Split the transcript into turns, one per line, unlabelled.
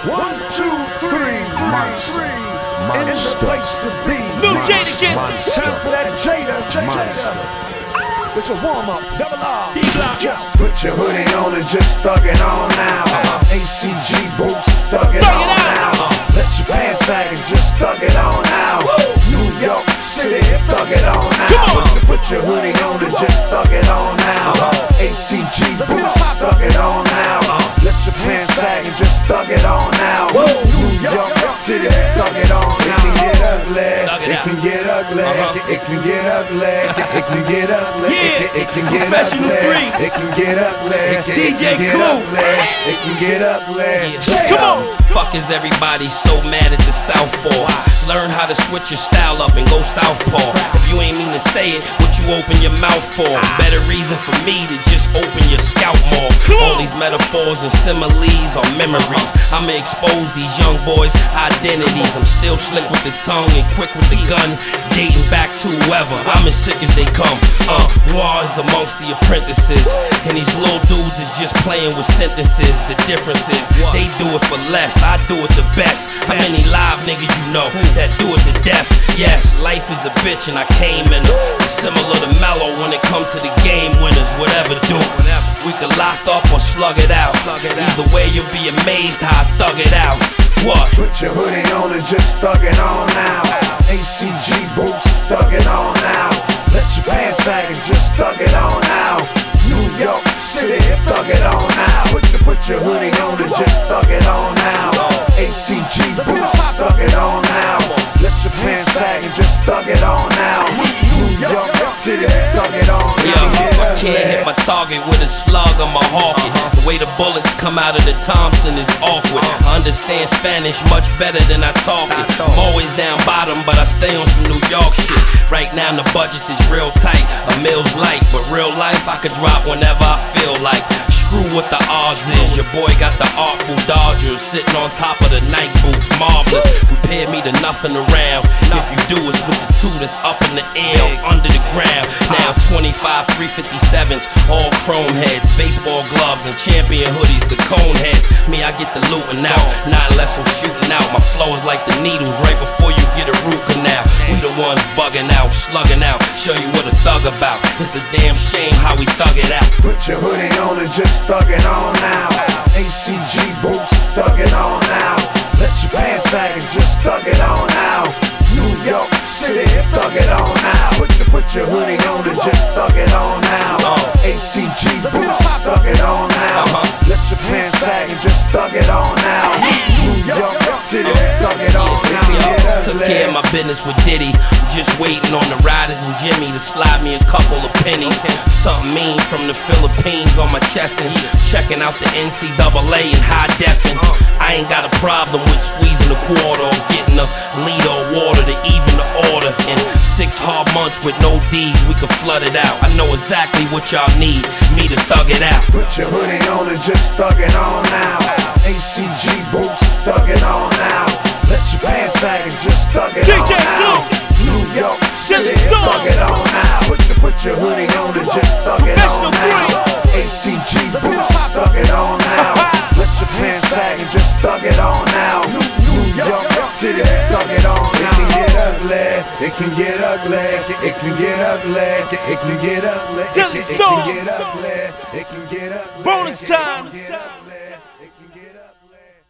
1, 2, 3, Monster. In the place to be.
New Jadakiss.
Time for that Jada. It's a warm-up, double R.
Just put your hoodie on and just thug it on now. ACG boots, thug it on now. Let your pants sag and just thug it on now. New York City, thug it on now. Put your hoodie on and just thug it on now. ACG boots, thug it on now. Let your pants sag and just thug it on now. New York City, thug it on now. It can get ugly. It can get ugly. It can get ugly. It can get ugly. It can get ugly.
DJ Clue.
It can get ugly.
Come on.
Fuck is everybody so mad at the South for? Learn how to switch your style up and go southpaw. If you ain't mean to say it, what you open your mouth for? Better reason for me to just open your scalp more. All these metaphors and similes are memories. I'ma expose these young boys' identities. I'm still slick with the tongue and quick with the gun, dating back to whoever. I'm as sick as they come. War is amongst the apprentices, and these little dudes is just playing with sentences. The difference is they do it for less, I do it the best. How many live niggas you know that do it to death? Yes, life is a bitch and I came in her. I'm similar to Mellow when it comes to the game winners. Whatever do, we could lock up or slug it out. Either way you'll be amazed how I thug it out. What?
Put your hoodie on and just thug it on now. ACG boots, thug it on now. Let your pants sag and just thug it on now. New York City, thug it on now. Put your hoodie on and just thug it on now. ACG boots, thug it on now. Let your pants sag and just thug it on now. New York City, thug it on now.
I can't hit my target with a slug on my hawket. The way the bullets come out of the Thompson is awkward. I understand Spanish much better than I talk it. I'm always down bottom, but I stay on some New York shit. Right now the budget is real tight, a mill's light, but real life I could drop whenever I feel like. Screw what the odds is, your boy got the artful Dodgers sitting on top of the night boots, marvelous. Compare me to nothing around. If you do, it's with the two that's up in the air, under the ground. Now 25 357s, all chrome heads, baseball gloves and champion hoodies, the cone heads. Me, I get the looting out, not unless I'm shooting out. My flow is like the needles right before you get a root canal. We the ones bugging out, slugging out, show you what a thug about. It's a damn shame how we thug it out.
Put your hoodie on and just thug it on now. ACG boots, thug it on now. Let your pants sag and just thug it on now. New York City, thug it on now. Put your hoodie on and just thug it on now. ACG boots, thug it on now. Let your pants sag and just thug it on now. New York City, thug it on now.
Took care of my business with Diddy. I'm just waiting on the Riders and Jimmy to slide me a couple of pennies. Something mean from the Philippines on my chest and checking out the NCAA in high defin. I ain't got a problem with squeezing a quarter or getting a liter of water to even the order. In 6 hard months with no D's, we could flood it out. I know exactly what y'all need, me to thug it out.
Put your hoodie on and just thug it on now. ACG boots, thug it on now. Let your pants sag and just thug it on now. New York City, thug it on now. Put your hoodie on and just thug it on now. ACG boots, thug it on now. Let your pants sag and just thug it on now. New York City, thug it on now. It can get ugly. It can get ugly. It can get ugly. It can get ugly. It can get ugly. It can get ugly.
Bonus time.